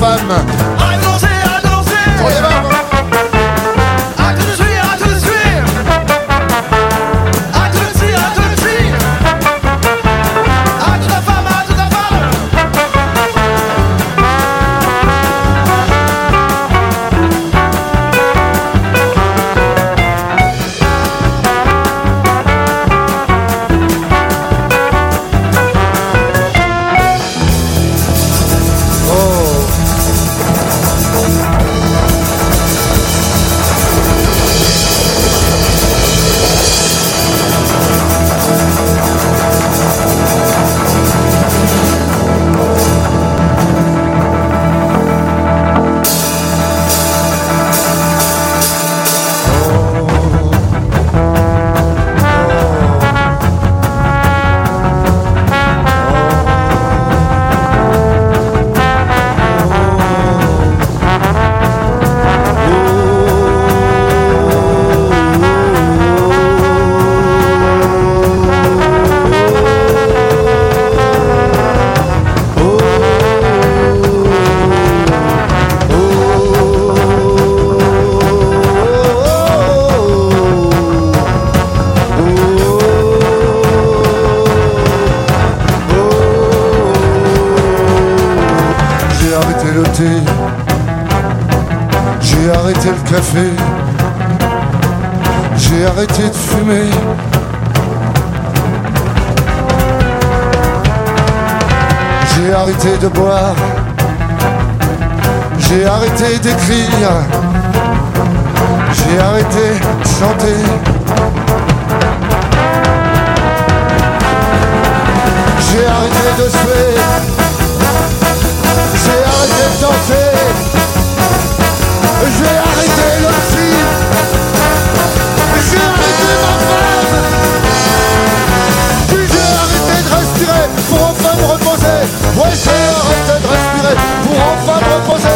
femme. À danser, à danser. On y va. À tout de suite, à tout de suite. À tout de suite, à tout de suite. À toute la femme, à toute la femme. J'ai arrêté le thé, j'ai arrêté le café, j'ai arrêté de fumer. J'ai arrêté de boire, j'ai arrêté d'écrire, j'ai arrêté de chanter. J'ai arrêté de suer, j'ai arrêté de danser, j'ai arrêté le psy, j'ai arrêté ma femme, puis j'ai arrêté de respirer pour enfin me reposer. Ouais, j'ai arrêté de respirer pour enfin me reposer.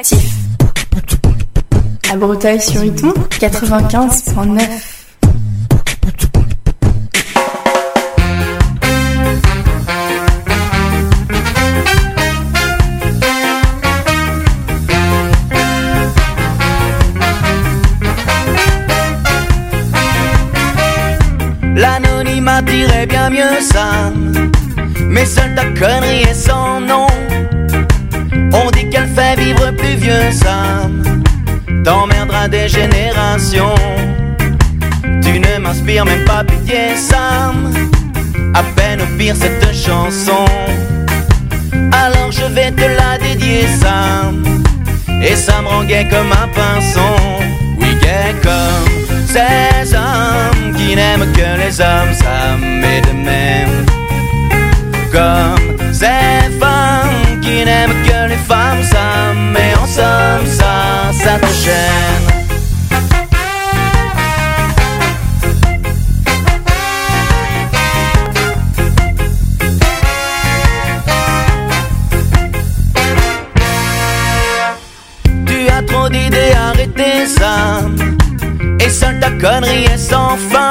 actif. À Breteuil-sur-Iton, 95.9. L'anonymat dirait bien mieux ça, mais seule ta connerie est sans nom. On dit qu'elle fait vivre plus vieux, Sam. T'emmerderas des générations. Tu ne m'inspires même pas pitié, Sam. À peine au pire cette chanson. Alors je vais te la dédier, Sam. Et ça me rend gay comme un pinson. Oui, gay comme ces hommes qui n'aiment que les hommes, Sam. Et de même comme ces femmes qui n'aiment que les femmes, Sam. Et en somme, ça te gêne. Tu as trop d'idées, arrêtez ça. Et seule ta connerie est sans fin.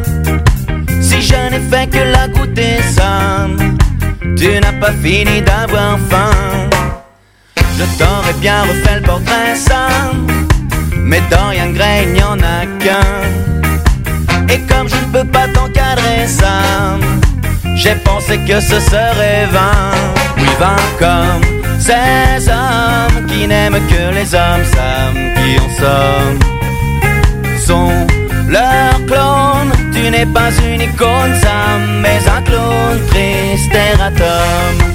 Si je n'ai fait que la goûter, Sam, tu n'as pas fini d'avoir faim. Je t'aurais bien refait le portrait, Sam, mais Dorian Gray, il n'y en a qu'un. Et comme je ne peux pas t'encadrer, Sam, j'ai pensé que ce serait vain. Oui, vain comme ces hommes qui n'aiment que les hommes, Sam, qui en somme sont leurs clones. Tu n'es pas une icône, Sam, mais un clone triste erratum.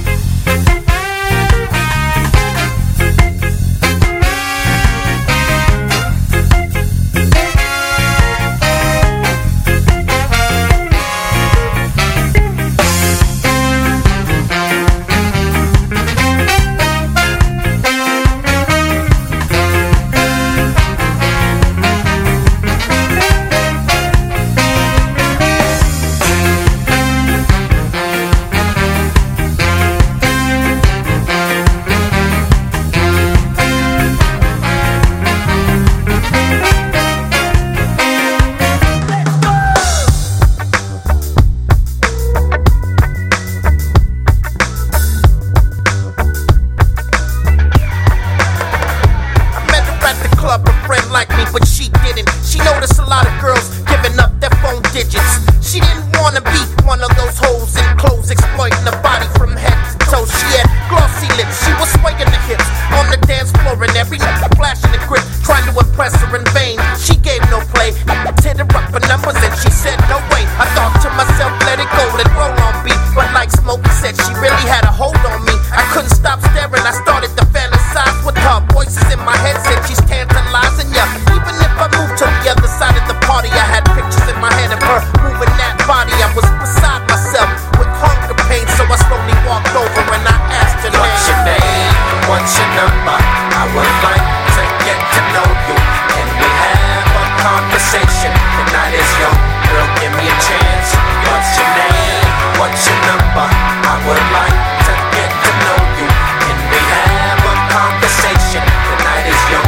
Conversation, the night is young.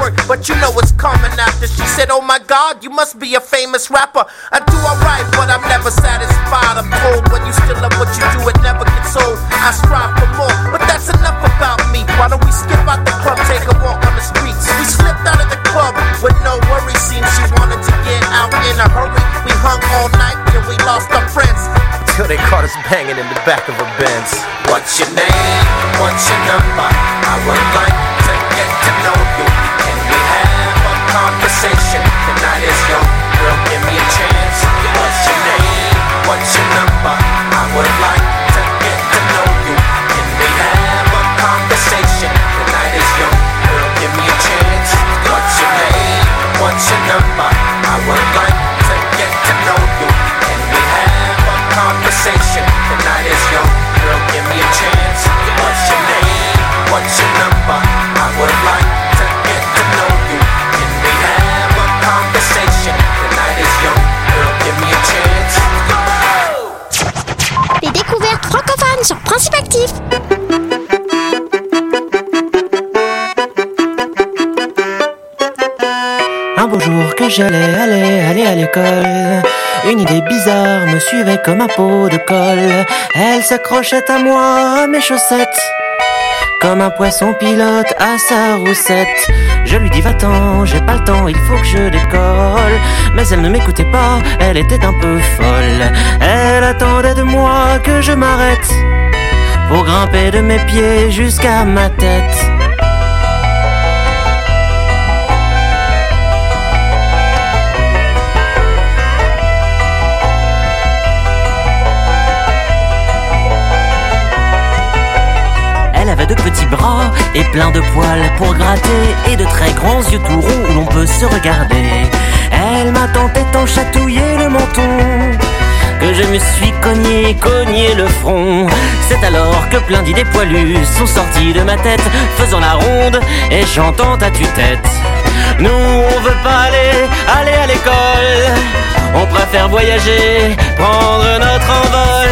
work, but you know what's coming after. She said, oh my God, you must be a famous rapper. I do alright, but I'm never satisfied. I'm told when you still love what you do, it never gets old. I strive for more, but that's enough about me. Why don't we skip out the club, take a walk on the streets? We slipped out of the club with no worries. Seems she wanted to get out in a hurry. We hung all night till we lost our friends, till they caught us banging in the back of a Benz. What's your name? What's your number? I would like to get to know you. Can we have a conversation? Tonight is young, girl, give me a chance. What's your name? What's your number? I would like to get to know you. Can we have a conversation? Tonight is young, girl, give me a chance. What's your name? What's your number? I would like to get to know you. Can we have a conversation? Tonight is young, girl, give me a chance. What's your name? What's your number? I would like to get to know you. Can we have a conversation? Tonight is young, girl, give me a chance. Les découvertes francophones sur Principe Actif. Un beau jour que j'allais aller à l'école, une idée bizarre me suivait comme un pot de colle. Elle s'accrochait à moi, à mes chaussettes, comme un poisson pilote à sa roussette. Je lui dis va-t'en, j'ai pas le temps, il faut que je décolle. Mais elle ne m'écoutait pas, elle était un peu folle. Elle attendait de moi que je m'arrête pour grimper de mes pieds jusqu'à ma tête. Elle avait de petits bras et plein de poils pour gratter et de très grands yeux tout ronds où l'on peut se regarder. Elle m'a tant et tant chatouillé le menton que je me suis cogné le front. C'est alors que plein d'idées poilues sont sorties de ma tête, faisant la ronde et chantant à tue-tête. Nous on veut pas aller à l'école, on préfère voyager, prendre notre envol.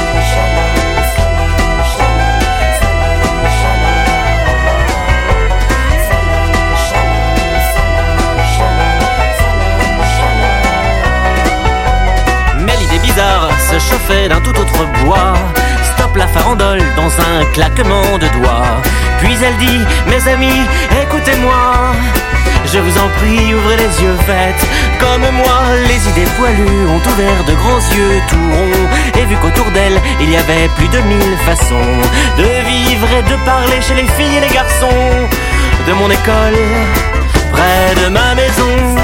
Se chauffait d'un tout autre bois. Stop la farandole dans un claquement de doigts. Puis elle dit, mes amis, écoutez-moi, je vous en prie, ouvrez les yeux, faites comme moi. Les idées poilues ont ouvert de grands yeux tout ronds et vu qu'autour d'elle il y avait plus de 1000 façons de vivre et de parler chez les filles et les garçons de mon école, près de ma maison.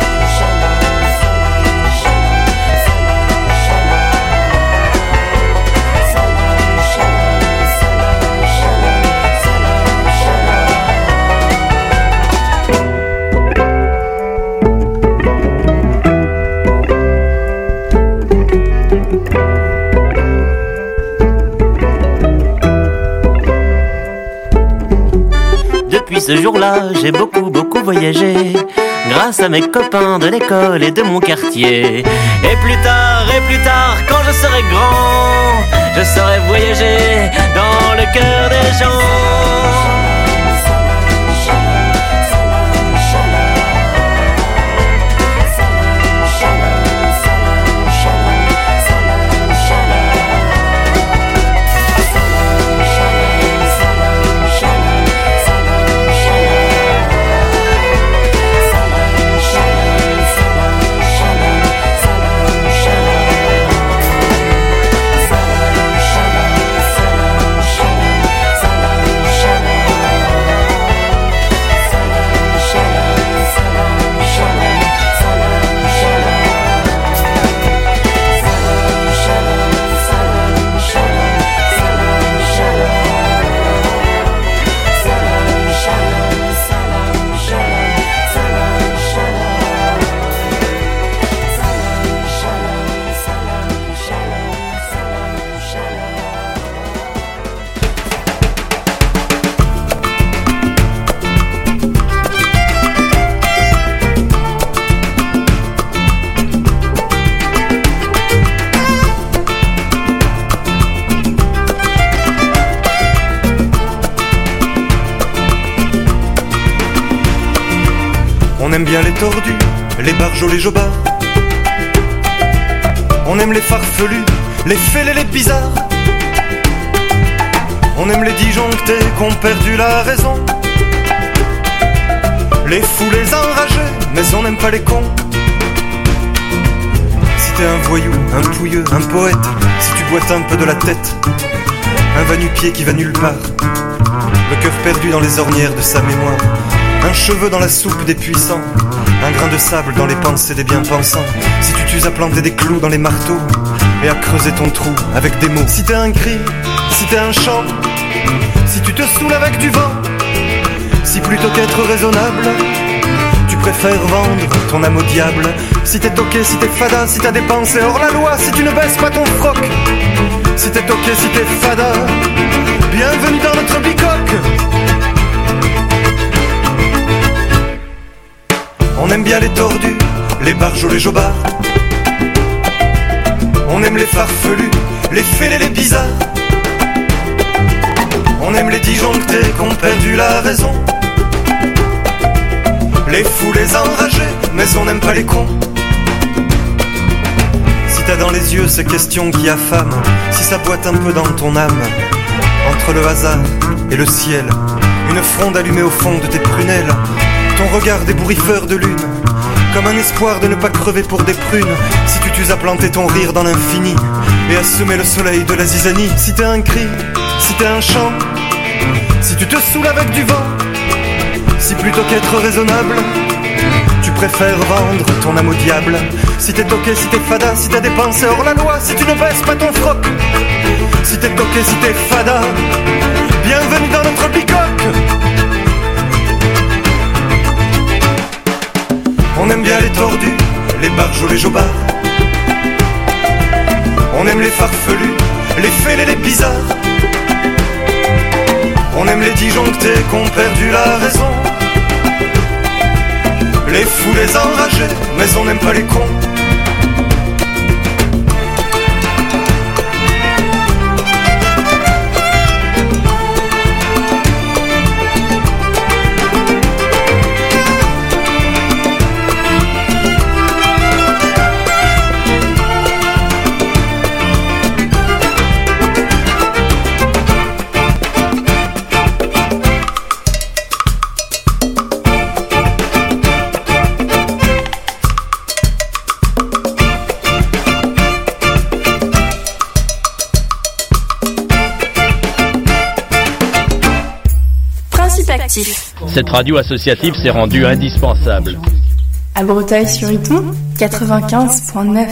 Depuis ce jour-là, j'ai beaucoup voyagé, grâce à mes copains de l'école et de mon quartier. Et plus tard, quand je serai grand, je saurai voyager dans le cœur des gens. On aime bien les tordus, les barjots, les jobards. On aime les farfelus, les fêlés, les bizarres. On aime les disjonctés qu'ont perdu la raison. Les fous, les enragés, mais on n'aime pas les cons. Si t'es un voyou, un pouilleux, un poète, si tu boites un peu de la tête, un va-nu-pied qui va nulle part, le cœur perdu dans les ornières de sa mémoire, un cheveu dans la soupe des puissants, un grain de sable dans les pensées des bien-pensants. Si tu t'uses à planter des clous dans les marteaux et à creuser ton trou avec des mots. Si t'es un cri, si t'es un chant, si tu te saoules avec du vent, si plutôt qu'être raisonnable, tu préfères vendre ton âme au diable. Si t'es toqué, si t'es fada, si t'as des pensées hors la loi, si tu ne baisses pas ton froc, si t'es toqué, si t'es fada, bienvenue dans notre bicoque. On aime bien les tordus, les barjots, les jobards. On aime les farfelus, les fêlés, les bizarres. On aime les disjonctés qu'ont perdu la raison. Les fous, les enragés, mais on n'aime pas les cons. Si t'as dans les yeux ces questions qui affament, si ça boite un peu dans ton âme, entre le hasard et le ciel, une fronde allumée au fond de tes prunelles, ton regard d'ébouriffeur de lune, comme un espoir de ne pas crever pour des prunes. Si tu t'uses à planter ton rire dans l'infini et à semer le soleil de la zizanie. Si t'es un cri, si t'es un chant, si tu te saoules avec du vent, si plutôt qu'être raisonnable, tu préfères vendre ton âme au diable. Si t'es toqué, si t'es fada, si t'as des pensées hors la loi, si tu ne baisses pas ton froc, si t'es toqué, si t'es fada, bienvenue dans notre bicoque. On aime bien les tordus, les barjots, les jobards. On aime les farfelus, les fêlés, les bizarres. On aime les disjonctés qu'ont perdu la raison. Les fous, les enragés, mais on n'aime pas les cons. Cette radio associative s'est rendue indispensable. À Breteuil-sur-Iton, 95.9.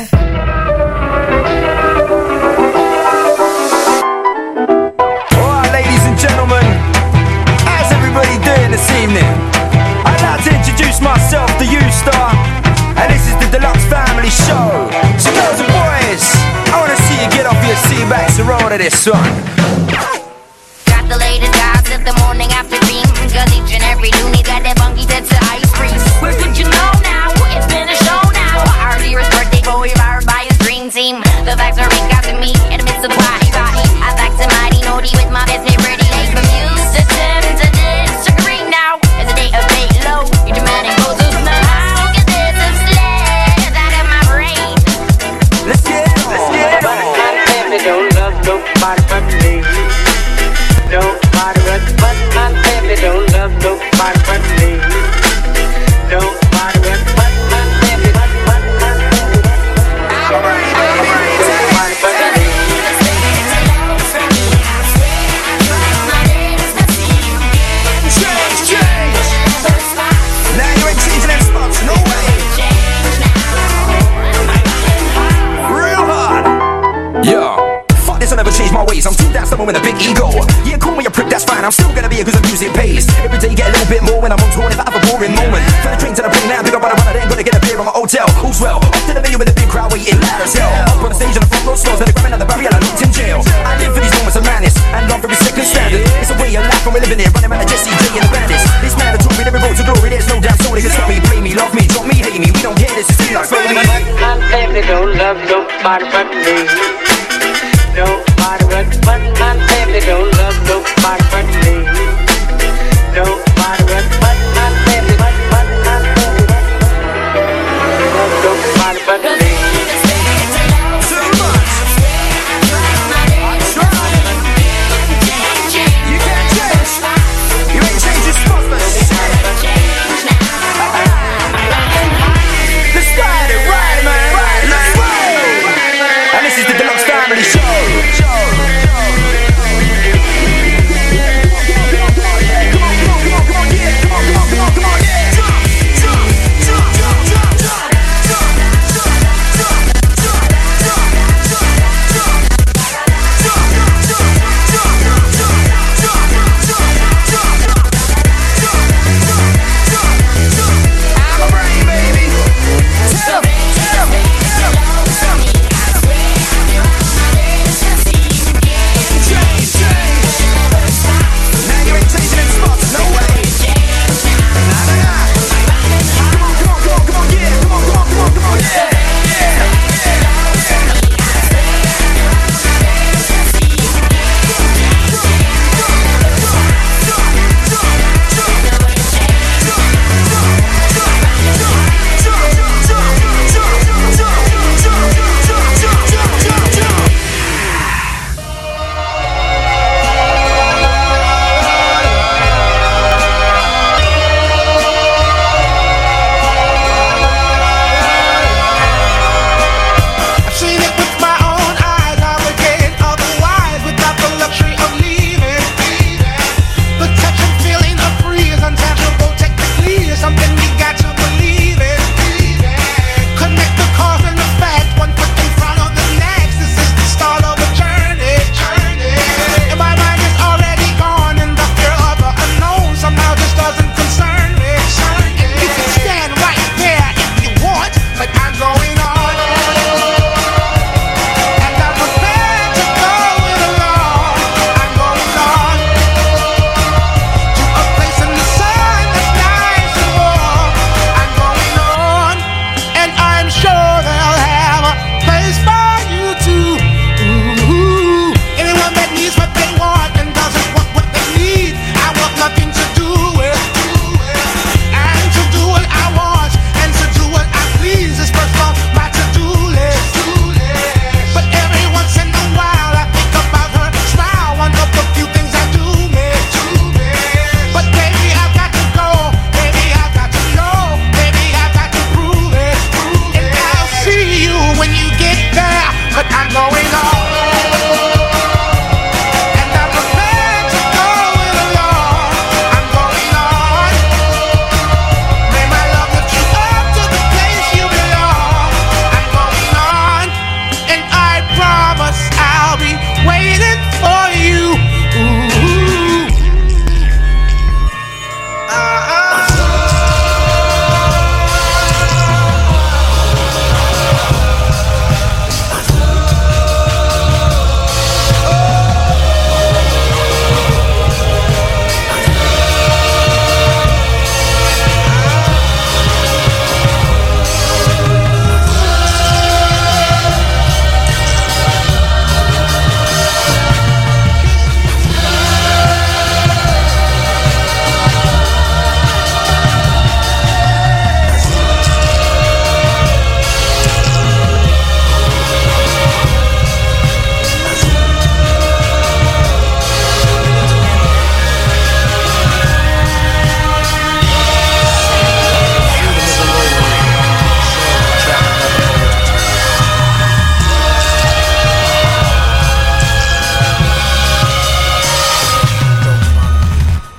Ladies and gentlemen, how's everybody doing this evening? I'd like to introduce myself to you, Star, and this is the Deluxe Family Show. So girls and boys, I wanna see you get off your seatbacks and roll to this song. Got the latest vibes at the morning after dream, cause each and every loony got that funky to ice cream. Where did you know now? It's been a show now. Our dearest birthday boy powered by his dream team. The factory got to me in the midst of party. I like to mighty naughty with my business ready. Like from music to disagree now. It's a day of day low. You demanding goes to the how get this a sled out of my brain. Let's get it on. Let's get it on. Baby, don't love nobody but me. Nobody but my baby, don't love nobody but me. Nobody but my baby, but my baby. Nobody but me. Change. Now you ain't changing that spots, no way. Real hard. Yo. I'll never change my ways, I'm too down someone with a big ego. Yeah, call me a prick, that's fine, I'm still gonna be here cause the music pays. Every day you get a little bit more when I'm on tour. If I have a boring moment, turn the train to the plane now, pick up on a runner, then gonna get a beer on my hotel. Who's well? Up to the venue with a big crowd waiting loud as hell. Up on the stage on the front row stores, and they're grabbing at the barrier, I locked in jail. I live for these moments of madness, and love every second standard. It's a way of life, and we're living it, running around like Jesse J and the bandits. This man told me every road to glory, there's no doubt, so they can stop me, play me, love me, drop me, hate me. We don't care, this is me, like slowly. My baby don't love nobody but me. Nobody but my baby don't love nobody but me. Nobody but my baby, but my baby.